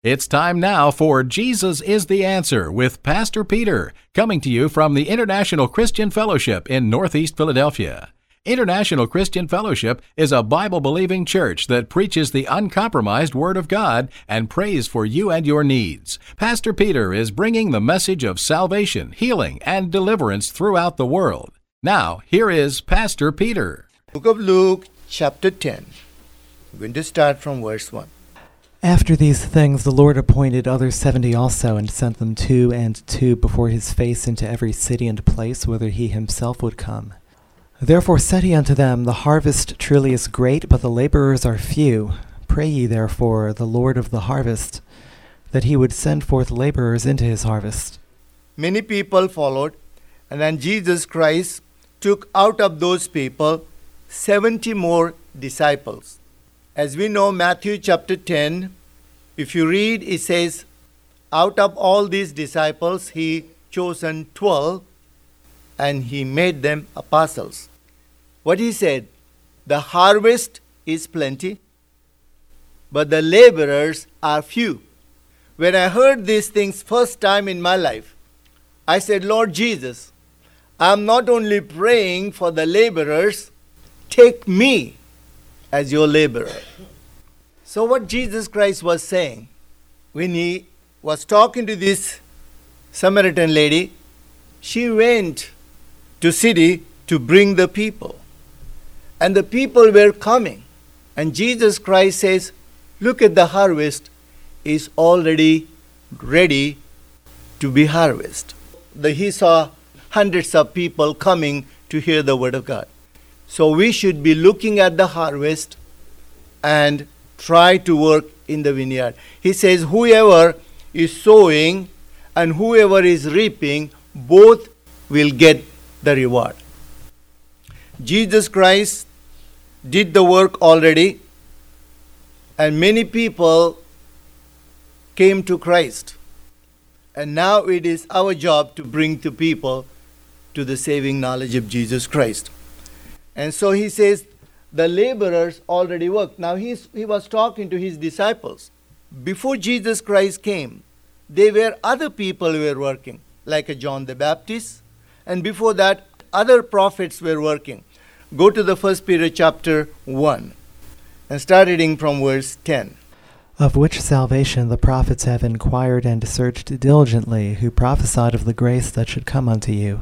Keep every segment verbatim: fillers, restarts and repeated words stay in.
It's time now for Jesus is the Answer with Pastor Peter, coming to you from the International Christian Fellowship in Northeast Philadelphia. International Christian Fellowship is a Bible-believing church that preaches the uncompromised Word of God and prays for you and your needs. Pastor Peter is bringing the message of salvation, healing, and deliverance throughout the world. Now, here is Pastor Peter. Book of Luke, chapter ten. We're going to start from verse one. After these things the Lord appointed other seventy also, and sent them two and two before his face into every city and place whither he himself would come. Therefore said he unto them, The harvest truly is great, but the laborers are few. Pray ye therefore the Lord of the harvest, that he would send forth laborers into his harvest. Many people followed, and then Jesus Christ took out of those people seventy more disciples. As we know, Matthew chapter ten, if you read, it says, out of all these disciples, he chosen twelve, and he made them apostles. What he said, the harvest is plenty, but the laborers are few. When I heard these things first time in my life, I said, Lord Jesus, I'm not only praying for the laborers, take me as your laborer. So what Jesus Christ was saying, when he was talking to this Samaritan lady, she went to city to bring the people. And the people were coming. And Jesus Christ says, look at the harvest is already ready to be harvested. The, he saw hundreds of people coming to hear the word of God. So we should be looking at the harvest and try to work in the vineyard. He says, whoever is sowing and whoever is reaping, both will get the reward. Jesus Christ did the work already, and many people came to Christ. And now it is our job to bring the people to the saving knowledge of Jesus Christ. And so he says, the laborers already worked. Now he's, he was talking to his disciples. Before Jesus Christ came, there were other people who were working, like a John the Baptist. And before that, other prophets were working. Go to the First Peter chapter one and start reading from verse ten. Of which salvation the prophets have inquired and searched diligently, who prophesied of the grace that should come unto you.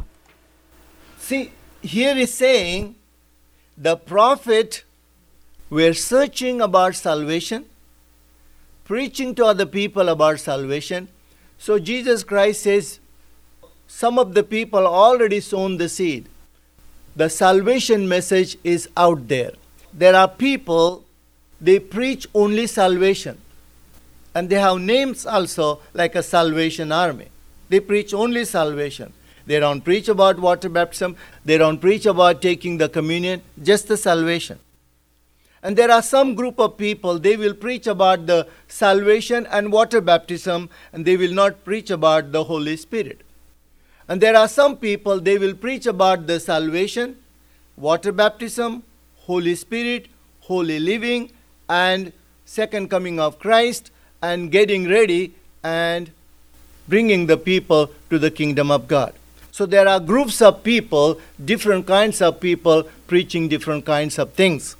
See, here is saying, the prophet were searching about salvation, preaching to other people about salvation. So Jesus Christ says, some of the people already sown the seed. The salvation message is out there. There are people, they preach only salvation. And they have names also like a Salvation Army. They preach only salvation. They don't preach about water baptism. They don't preach about taking the communion, just the salvation. And there are some group of people, they will preach about the salvation and water baptism, and they will not preach about the Holy Spirit. And there are some people, they will preach about the salvation, water baptism, Holy Spirit, holy living, and second coming of Christ, and getting ready and bringing the people to the kingdom of God. So there are groups of people, different kinds of people preaching different kinds of things.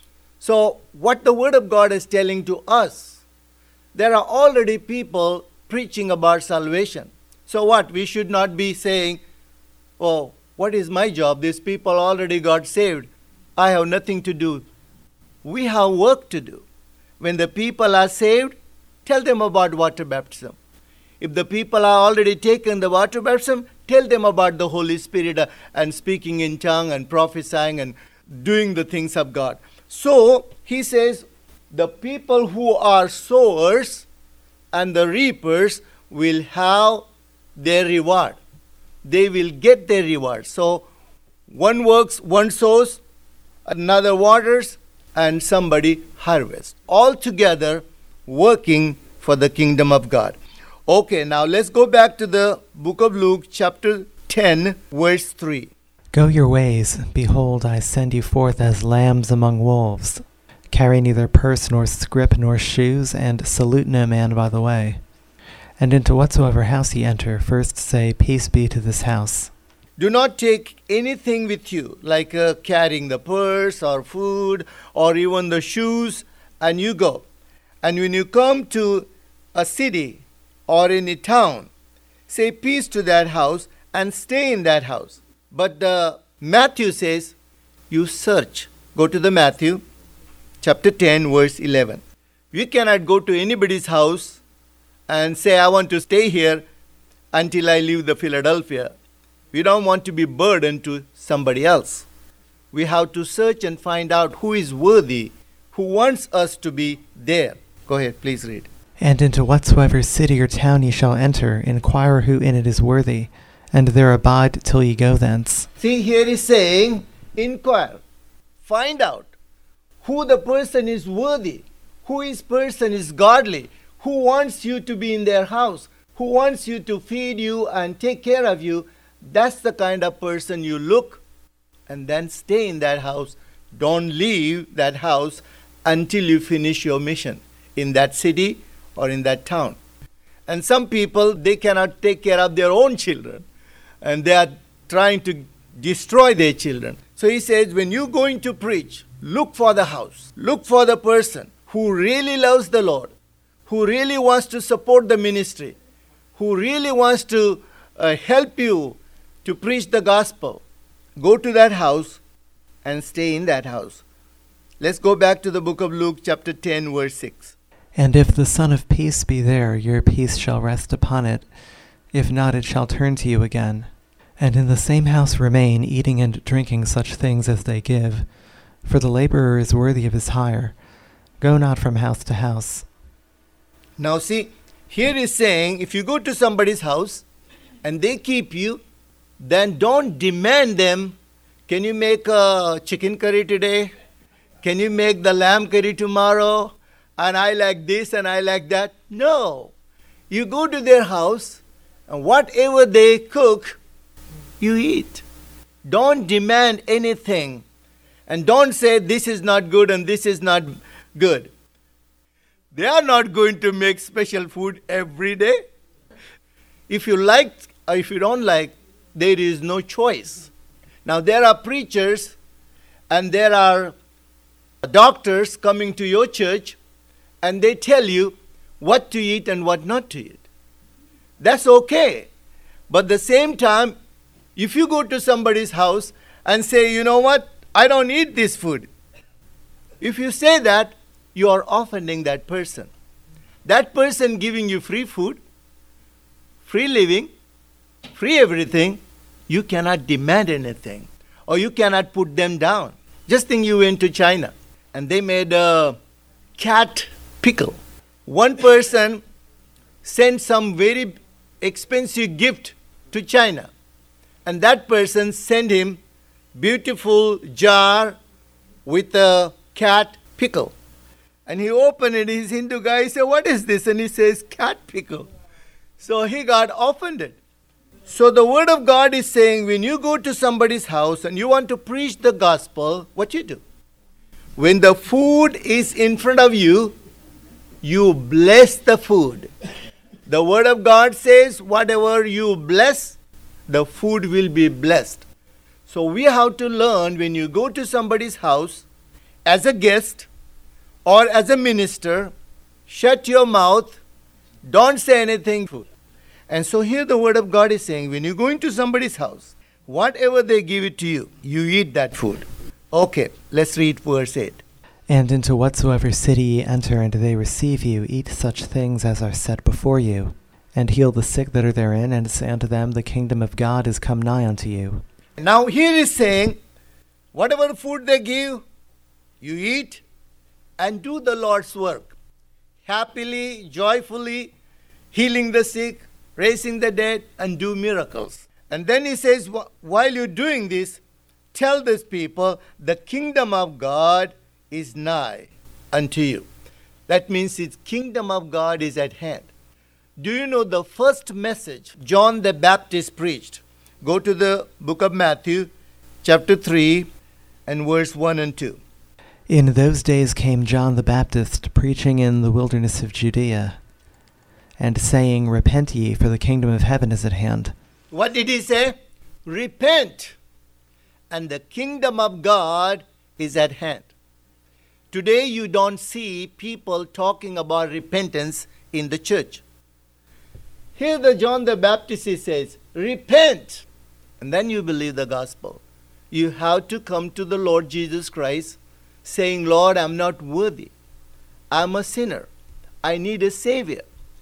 So what the Word of God is telling to us, there are already people preaching about salvation. So what? We should not be saying, oh, what is my job? These people already got saved. I have nothing to do. We have work to do. When the people are saved, tell them about water baptism. If the people are already taken the water baptism, tell them about the Holy Spirit uh, and speaking in tongue and prophesying and doing the things of God. So he says, the people who are sowers and the reapers will have their reward. They will get their reward. So one works, one sows, another waters, and somebody harvests. All together working for the kingdom of God. Okay, now let's go back to the book of Luke, chapter ten, verse three. Go your ways. Behold, I send you forth as lambs among wolves. Carry neither purse nor scrip nor shoes, and salute no man by the way. And into whatsoever house ye enter, first say, Peace be to this house. Do not take anything with you, like uh, carrying the purse or food or even the shoes, and you go. And when you come to a city or in a town, say peace to that house and stay in that house. But uh, Matthew says, you search. Go to the Matthew chapter ten, verse eleven. You cannot go to anybody's house and say, I want to stay here until I leave the Philadelphia. We don't want to be burdened to somebody else. We have to search and find out who is worthy, who wants us to be there. Go ahead, please read. And into whatsoever city or town ye shall enter, inquire who in it is worthy, and there abide till ye go thence. See, here is saying, inquire. Find out who the person is worthy, who is person is godly, who wants you to be in their house, who wants you to feed you and take care of you. That's the kind of person you look, and then stay in that house. Don't leave that house until you finish your mission in that city or in that town. And some people, they cannot take care of their own children, and they are trying to destroy their children. So he says, when you're going to preach, look for the house. Look for the person who really loves the Lord, who really wants to support the ministry, who really wants to uh, help you to preach the gospel. Go to that house and stay in that house. Let's go back to the book of Luke, chapter ten, verse six. And if the Son of Peace be there, your peace shall rest upon it. If not, it shall turn to you again. And in the same house remain, eating and drinking such things as they give. For the laborer is worthy of his hire. Go not from house to house. Now see, here is saying, if you go to somebody's house and they keep you, then don't demand them, can you make a chicken curry today? Can you make the lamb curry tomorrow? And I like this and I like that. No. You go to their house and whatever they cook, you eat. Don't demand anything. And don't say this is not good and this is not good. They are not going to make special food every day. If you like or if you don't like, there is no choice. Now there are preachers and there are doctors coming to your church and they tell you what to eat and what not to eat. That's okay. But at the same time, if you go to somebody's house and say, you know what, I don't eat this food. If you say that, you are offending that person. That person giving you free food, free living, free everything, you cannot demand anything. Or you cannot put them down. Just think you went to China and they made a cat pickle. One person sent some very expensive gift to China. And that person sent him beautiful jar with a cat pickle. And he opened it, his Hindu guy, he said, what is this? And he says, cat pickle. So he got offended. So the word of God is saying, when you go to somebody's house and you want to preach the gospel, what you do? When the food is in front of you, you bless the food. The word of God says, whatever you bless, the food will be blessed. So we have to learn, when you go to somebody's house as a guest or as a minister, shut your mouth, don't say anything. And so here the word of God is saying, when you go into somebody's house, whatever they give it to you, you eat that food. Okay, let's read verse eight. And into whatsoever city ye enter, and they receive you, eat such things as are set before you. And heal the sick that are therein, and say unto them, the kingdom of God is come nigh unto you. Now here is saying, whatever food they give, you eat and do the Lord's work. Happily, joyfully, healing the sick, raising the dead, and do miracles. And then he says, while you're doing this, tell these people, the kingdom of God is nigh unto you. That means its kingdom of God is at hand. Do you know the first message John the Baptist preached? Go to the book of Matthew, chapter three, and verse one and two. In those days came John the Baptist, preaching in the wilderness of Judea, and saying, Repent ye, for the kingdom of heaven is at hand. What did he say? Repent, and the kingdom of God is at hand. Today you don't see people talking about repentance in the church. Here the John the Baptist says, repent, and then you believe the gospel. You have to come to the Lord Jesus Christ, saying, Lord, I'm not worthy. I'm a sinner. I need a Savior.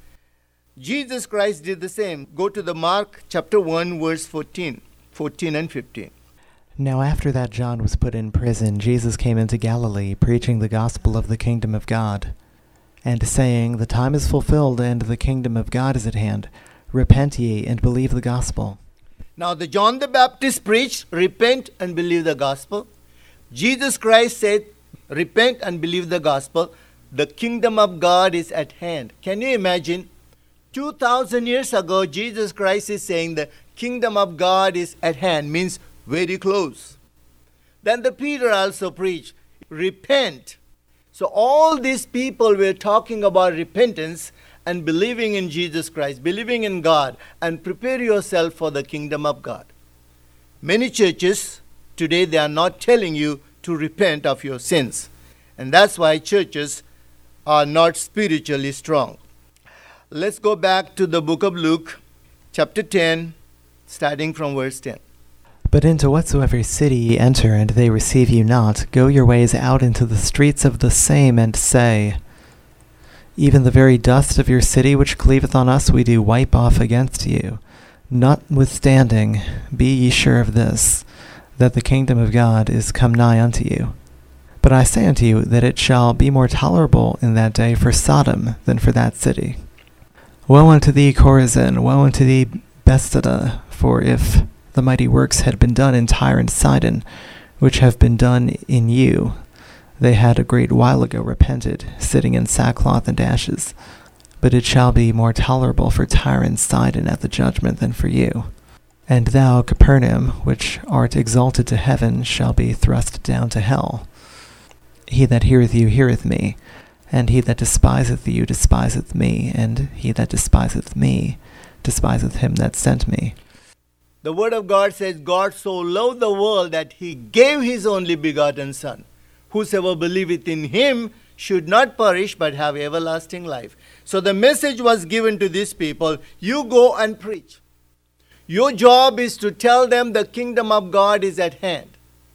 Jesus Christ did the same. Go to the Mark chapter one, verse fourteen, fourteen and fifteen. Now after that John was put in prison, Jesus came into Galilee, preaching the gospel of the kingdom of God, and saying, The time is fulfilled, and the kingdom of God is at hand. Repent ye, and believe the gospel. Now the John the Baptist preached, repent and believe the gospel. Jesus Christ said, repent and believe the gospel. The kingdom of God is at hand. Can you imagine? two thousand years ago, Jesus Christ is saying the kingdom of God is at hand, means very close. Then the Peter also preached, repent. So all these people were talking about repentance and believing in Jesus Christ, believing in God, and prepare yourself for the kingdom of God. Many churches today, they are not telling you to repent of your sins. And that's why churches are not spiritually strong. Let's go back to the book of Luke, chapter ten, starting from verse ten. But into whatsoever city ye enter, and they receive you not, go your ways out into the streets of the same, and say, Even the very dust of your city which cleaveth on us we do wipe off against you. Notwithstanding, be ye sure of this, that the kingdom of God is come nigh unto you. But I say unto you, that it shall be more tolerable in that day for Sodom than for that city. Woe unto thee, Chorazin! Woe unto thee, Bethsaida! For if the mighty works had been done in Tyre and Sidon, which have been done in you, they had a great while ago repented, sitting in sackcloth and ashes. But it shall be more tolerable for Tyre and Sidon at the judgment than for you. And thou, Capernaum, which art exalted to heaven, shall be thrust down to hell. He that heareth you heareth me, and he that despiseth you despiseth me, and he that despiseth me despiseth him that sent me. The word of God says, God so loved the world that he gave his only begotten Son. Whosoever believeth in him should not perish but have everlasting life. So the message was given to these people, you go and preach. Your job is to tell them the kingdom of God is at hand.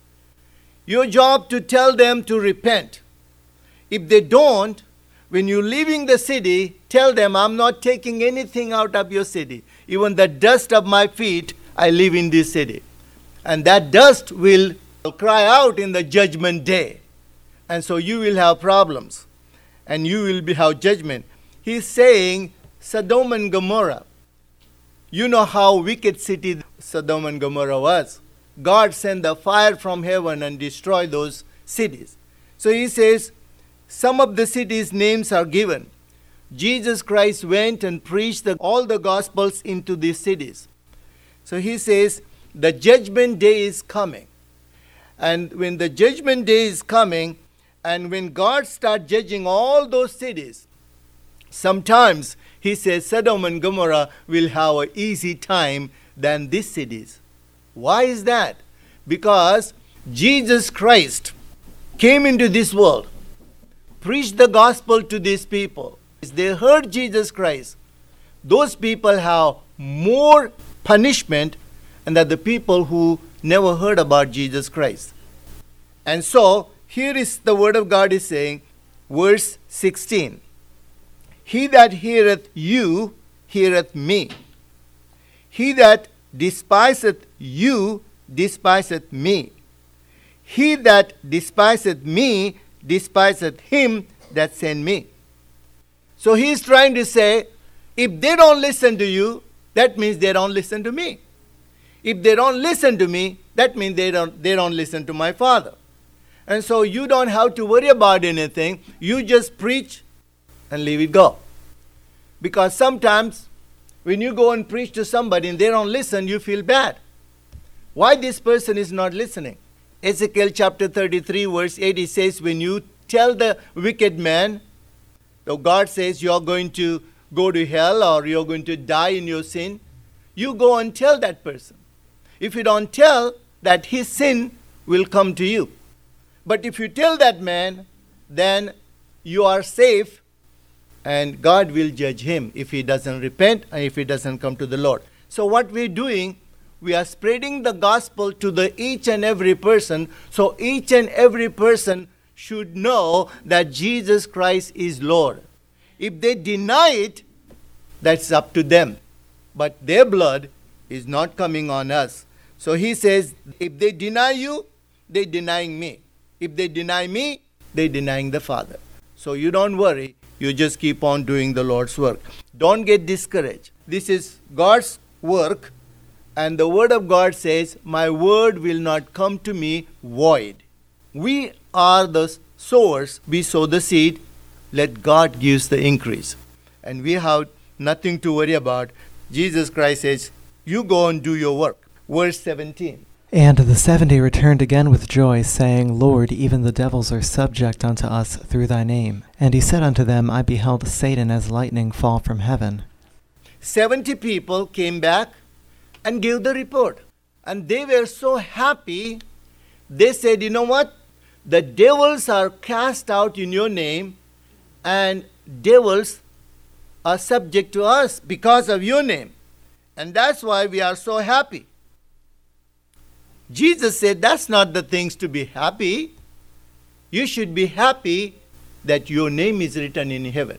Your job to tell them to repent. If they don't, when you're leaving the city, tell them, I'm not taking anything out of your city. Even the dust of my feet, I live in this city. And that dust will cry out in the judgment day. And so you will have problems. And you will be, have judgment. He's saying Sodom and Gomorrah. You know how wicked city Sodom and Gomorrah was. God sent the fire from heaven and destroyed those cities. So he says, some of the cities' names are given. Jesus Christ went and preached the, all the gospels into these cities. So he says, the judgment day is coming. And when the judgment day is coming, and when God starts judging all those cities, sometimes he says Sodom and Gomorrah will have an easy time than these cities. Why is that? Because Jesus Christ came into this world, preached the gospel to these people. They heard Jesus Christ. Those people have more punishment than the people who never heard about Jesus Christ. And so, here is the word of God is saying, verse sixteen. He that heareth you, heareth me. He that despiseth you, despiseth me. He that despiseth me, despiseth him that sent me. So he is trying to say, if they don't listen to you, that means they don't listen to me. If they don't listen to me, that means they don't, they don't listen to my Father. And so you don't have to worry about anything. You just preach and leave it go. Because sometimes when you go and preach to somebody and they don't listen, you feel bad. Why this person is not listening? Ezekiel chapter thirty-three, verse eight, it says, when you tell the wicked man, so God says you're going to go to hell or you're going to die in your sin, you go and tell that person. If you don't tell, that his sin will come to you. But if you tell that man, then you are safe and God will judge him if he doesn't repent and if he doesn't come to the Lord. So what we're doing, we are spreading the gospel to the each and every person, so each and every person should know that Jesus Christ is Lord. If they deny it, that's up to them. But their blood is not coming on us. So he says, if they deny you, they're denying me. If they deny me, they're denying the Father. So you don't worry. You just keep on doing the Lord's work. Don't get discouraged. This is God's work. And the word of God says, my word will not come to me void. We are the sowers. We sow the seed. Let God give the increase. And we have nothing to worry about. Jesus Christ says, you go and do your work. Verse seventeen. And the seventy returned again with joy, saying, Lord, even the devils are subject unto us through thy name. And he said unto them, I beheld Satan as lightning fall from heaven. Seventy people came back and gave the report. And they were so happy. They said, you know what? The devils are cast out in your name, and devils are subject to us because of your name. And that's why we are so happy. Jesus said, that's not the things to be happy. You should be happy that your name is written in heaven.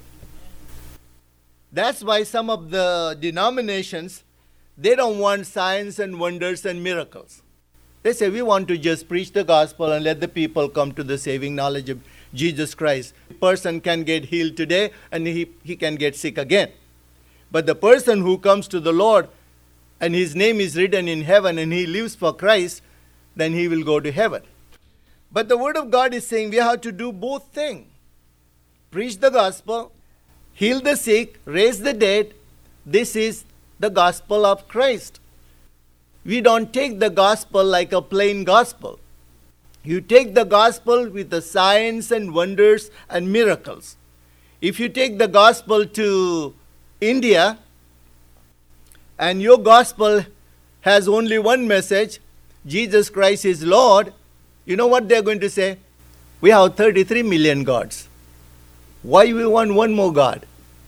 That's why some of the denominations, they don't want signs and wonders and miracles. They say, we want to just preach the gospel and let the people come to the saving knowledge of Jesus Christ. A person can get healed today and he, he can get sick again. But the person who comes to the Lord and his name is written in heaven and he lives for Christ, then he will go to heaven. But the word of God is saying we have to do both things. Preach the gospel, heal the sick, raise the dead. This is the gospel of Christ. We don't take the gospel like a plain gospel. You take the gospel with the signs and wonders and miracles. If you take the gospel to India, and your gospel has only one message, Jesus Christ is Lord, you know what they're going to say? We have thirty-three million gods. Why we want one more God?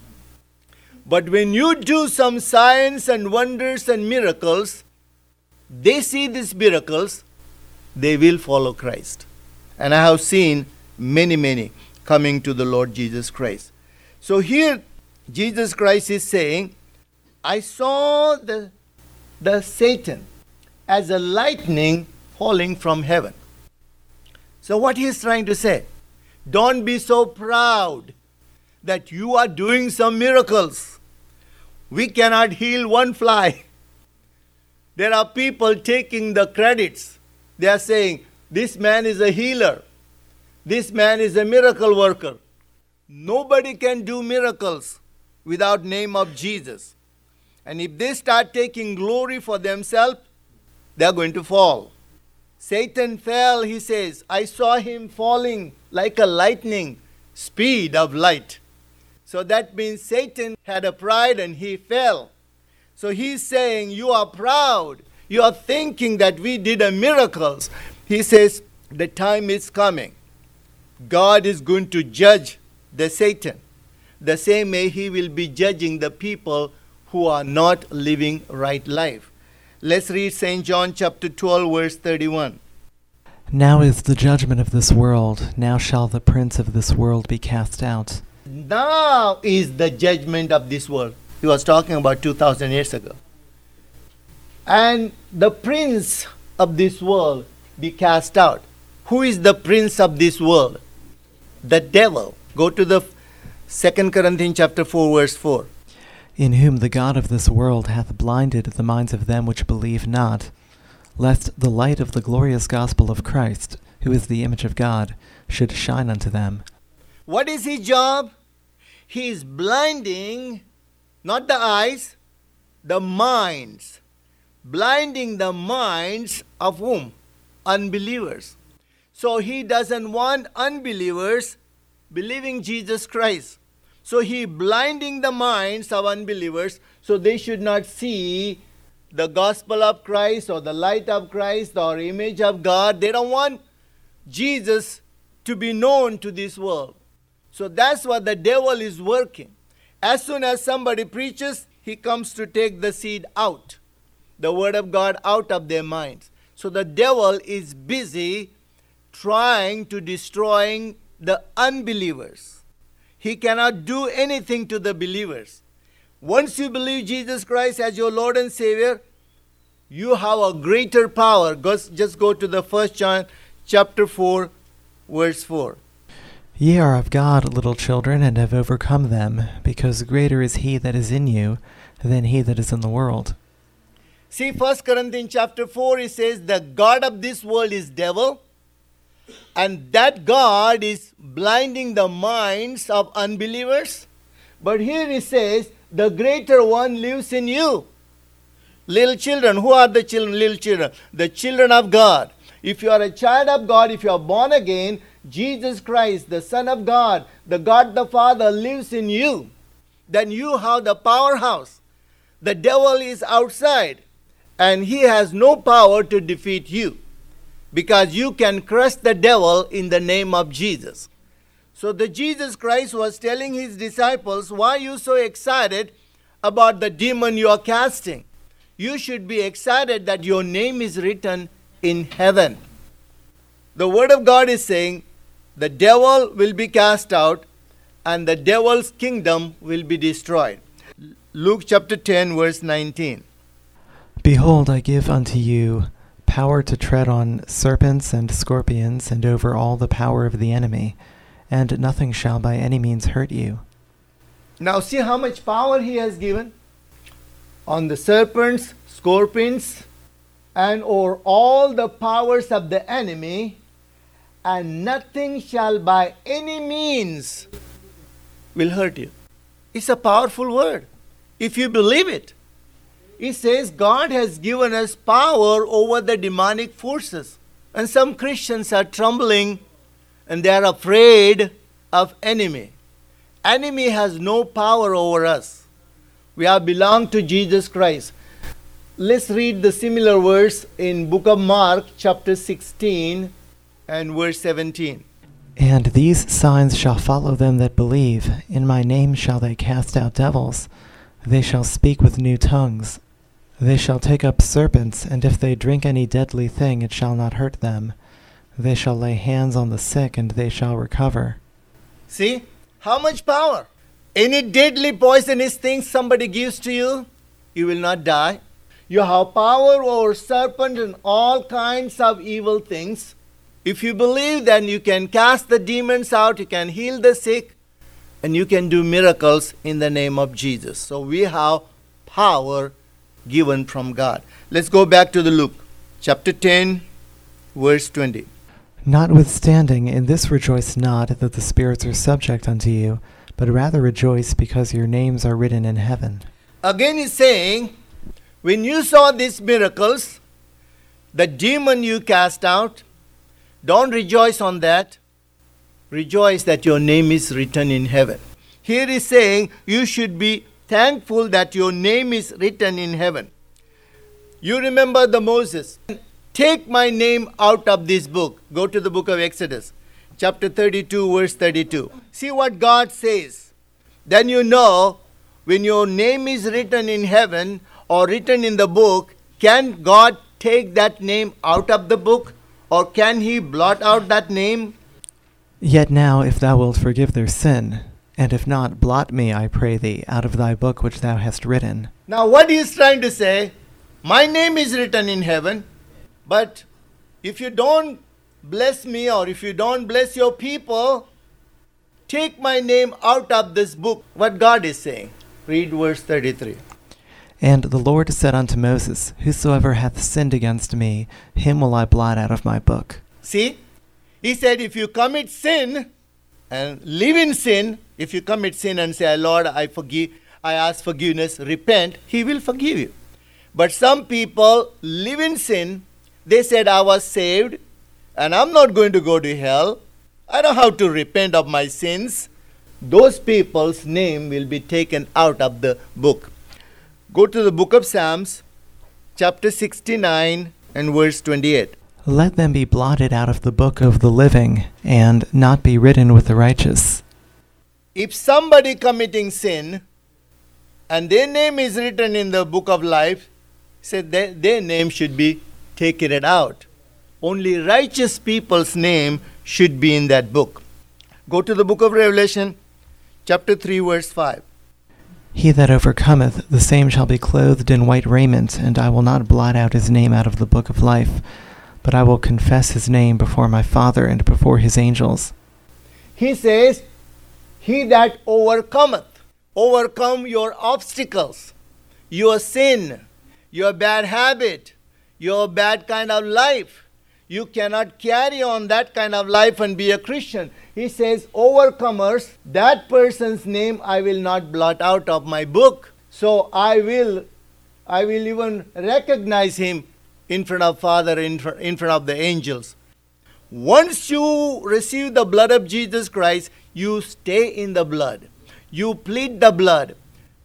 But when you do some signs and wonders and miracles, they see these miracles, they will follow Christ. And I have seen many, many coming to the Lord Jesus Christ. So here, Jesus Christ is saying, I saw the, the Satan as a lightning falling from heaven. So what he is trying to say, don't be so proud that you are doing some miracles. We cannot heal one fly. There are people taking the credits. They are saying, this man is a healer. This man is a miracle worker. Nobody can do miracles without name of Jesus. And if they start taking glory for themselves, they are going to fall. Satan fell, he says. I saw him falling like a lightning, speed of light. So that means Satan had a pride and he fell. So he's saying, you are proud. You are thinking that we did a miracles. He says, the time is coming. God is going to judge the Satan. The same way he will be judging the people who are not living right life. Let's read Saint John chapter twelve, verse thirty-one. Now is the judgment of this world. Now shall the prince of this world be cast out. Now is the judgment of this world. He was talking about two thousand years ago. And the prince of this world be cast out. Who is the prince of this world? The devil. Go to the Second Corinthians chapter four, verse four. In whom the God of this world hath blinded the minds of them which believe not, lest the light of the glorious gospel of Christ, who is the image of God, should shine unto them. What is his job? He is blinding, not the eyes, the minds. Blinding the minds of whom? unbelievers. So he doesn't want unbelievers believing Jesus Christ. So he blinding the minds of unbelievers so they should not see the gospel of Christ or the light of Christ or image of God. They don't want Jesus to be known to this world. So that's what the devil is working. As soon as somebody preaches, he comes to take the seed out, the word of God out of their minds. So the devil is busy trying to destroying the unbelievers. He cannot do anything to the believers. Once you believe Jesus Christ as your Lord and Savior, you have a greater power. Just go to the First John chapter four, verse four. Ye are of God, little children, and have overcome them, because greater is he that is in you than he that is in the world. See, First Corinthians chapter four, it says, the God of this world is devil, and that God is blinding the minds of unbelievers. But here it says, the greater one lives in you. Little children, who are the children? Little children, the children of God. If you are a child of God, if you are born again, Jesus Christ, the Son of God, the God the Father lives in you. Then you have the powerhouse. The devil is outside, and he has no power to defeat you, because you can crush the devil in the name of Jesus. So the Jesus Christ was telling his disciples, why are you so excited about the demon you are casting? You should be excited that your name is written in heaven. The word of God is saying the devil will be cast out and the devil's kingdom will be destroyed. Luke chapter ten, verse nineteen. Behold, I give unto you power to tread on serpents and scorpions, and over all the power of the enemy, and nothing shall by any means hurt you. Now see how much power he has given on the serpents, scorpions, and over all the powers of the enemy, and nothing shall by any means will hurt you. It's a powerful word if you believe it. It says God has given us power over the demonic forces. And some Christians are trembling and they are afraid of enemy. Enemy has no power over us. We are belong to Jesus Christ. Let's read the similar verse in book of Mark chapter sixteen and verse seventeen. And these signs shall follow them that believe. In my name shall they cast out devils. They shall speak with new tongues. They shall take up serpents, and if they drink any deadly thing, it shall not hurt them. They shall lay hands on the sick, and they shall recover. See? How much power? Any deadly poisonous thing somebody gives to you, you will not die. You have power over serpent and all kinds of evil things. If you believe, then you can cast the demons out, you can heal the sick, and you can do miracles in the name of Jesus. So we have power given from God. Let's go back to the Luke, chapter ten, verse twenty. Notwithstanding, in this rejoice not that the spirits are subject unto you, but rather rejoice because your names are written in heaven. Again he's saying, when you saw these miracles, the demon you cast out, don't rejoice on that. Rejoice that your name is written in heaven. Here he's saying you should be thankful that your name is written in heaven. You remember the Moses. Take my name out of this book. Go to the book of Exodus, chapter thirty-two, verse thirty-two. See what God says. Then you know when your name is written in heaven or written in the book, can God take that name out of the book? Or can he blot out that name? Yet now, if thou wilt forgive their sin, and if not, blot me, I pray thee, out of thy book which thou hast written. Now what he is trying to say, my name is written in heaven, but if you don't bless me or if you don't bless your people, take my name out of this book. What God is saying. Read verse thirty-three. And the Lord said unto Moses, whosoever hath sinned against me, him will I blot out of my book. See, he said if you commit sin and live in sin, if you commit sin and say, Lord, I forgive, I ask forgiveness, repent, he will forgive you. But some people live in sin, They said, I was saved and I'm not going to go to hell. I know how to repent of my sins. Those people's name will be taken out of the book. Go to the book of Psalms, chapter sixty-nine and verse twenty-eight. Let them be blotted out of the book of the living, and not be written with the righteous. If somebody committing sin, and their name is written in the book of life, said their, their name should be taken out. Only righteous people's name should be in that book. Go to the book of Revelation, chapter three, verse five. He that overcometh, the same shall be clothed in white raiment, and I will not blot out his name out of the book of life, but I will confess his name before my Father and before his angels. He says, he that overcometh, overcome your obstacles, your sin, your bad habit, your bad kind of life. You cannot carry on that kind of life and be a Christian. He says, overcomers, that person's name I will not blot out of my book. So I will, I will even recognize him in front of Father, in front, in front of the angels. Once you receive the blood of Jesus Christ, you stay in the blood. You plead the blood.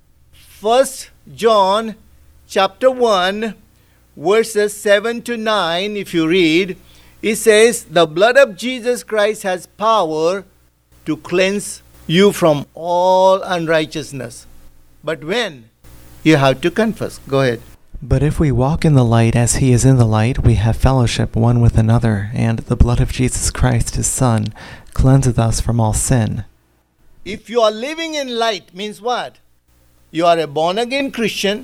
First John chapter one, verses seven to nine, if you read, it says, the blood of Jesus Christ has power to cleanse you from all unrighteousness. But when? You have to confess. Go ahead. But if we walk in the light as he is in the light, we have fellowship one with another, and the blood of Jesus Christ his Son cleanseth us from all sin. If you are living in light, means what? You are a born-again Christian,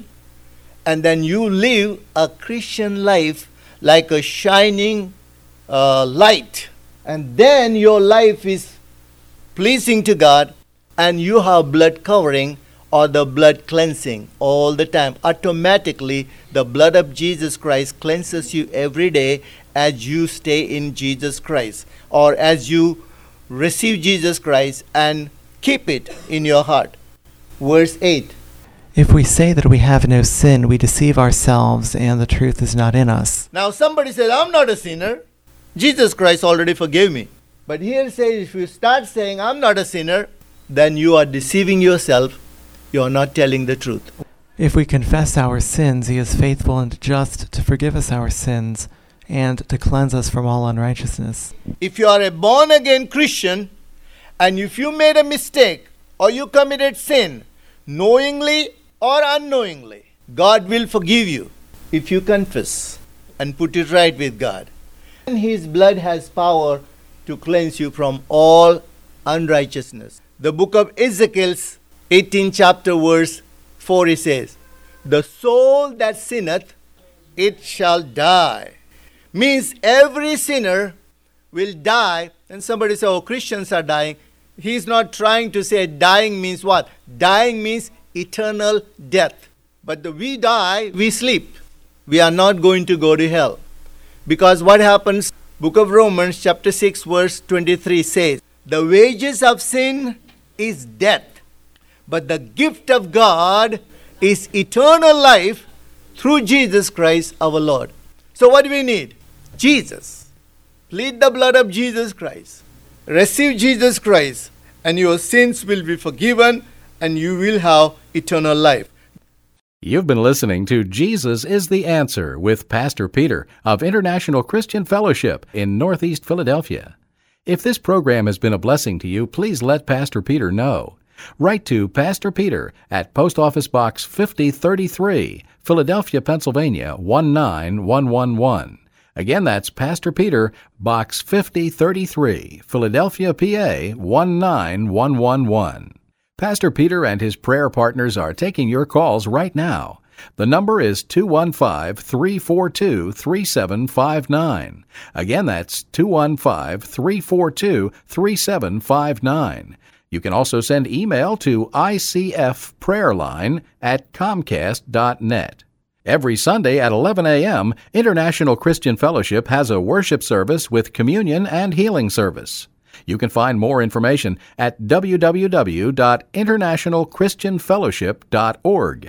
and then you live a Christian life like a shining uh, light. And then your life is pleasing to God, and you have blood covering or the blood cleansing all the time. Automatically, the blood of Jesus Christ cleanses you every day as you stay in Jesus Christ, or as you receive Jesus Christ and keep it in your heart. Verse eight. If we say that we have no sin, we deceive ourselves, and the truth is not in us. Now somebody says, I'm not a sinner. Jesus Christ already forgave me. But here it says, if you start saying, I'm not a sinner, then you are deceiving yourself. You are not telling the truth. If we confess our sins, he is faithful and just to forgive us our sins and to cleanse us from all unrighteousness. If you are a born-again Christian, and if you made a mistake or you committed sin, knowingly or unknowingly, God will forgive you if you confess and put it right with God. And his blood has power to cleanse you from all unrighteousness. The book of Ezekiel, eighteenth chapter, verse four, it says, the soul that sinneth, it shall die. Means every sinner will die. And somebody say, oh, Christians are dying. He's not trying to say dying means what? Dying means eternal death. But the, we die, we sleep. We are not going to go to hell. Because what happens? Book of Romans chapter six verse twenty-three says, the wages of sin is death, but the gift of God is eternal life through Jesus Christ our Lord. So what do we need? Jesus. Plead the blood of Jesus Christ. Receive Jesus Christ, and your sins will be forgiven, and you will have eternal life. You've been listening to Jesus is the Answer with Pastor Peter of International Christian Fellowship in Northeast Philadelphia. If this program has been a blessing to you, please let Pastor Peter know. Write to Pastor Peter at Post Office Box fifty thirty-three, Philadelphia, Pennsylvania one nine one one one. Again, that's Pastor Peter, Box fifty thirty-three, Philadelphia, P A one nine one one one. Pastor Peter and his prayer partners are taking your calls right now. The number is two one five, three four two, three seven five nine. Again, that's two one five, three four two, three seven five nine. You can also send email to I C F prayerline at comcast dot net. Every Sunday at eleven a.m., International Christian Fellowship has a worship service with communion and healing service. You can find more information at w w w dot international christian fellowship dot org.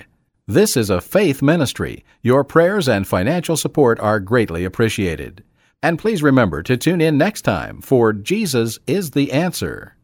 This is a faith ministry. Your prayers and financial support are greatly appreciated. And please remember to tune in next time for Jesus is the Answer.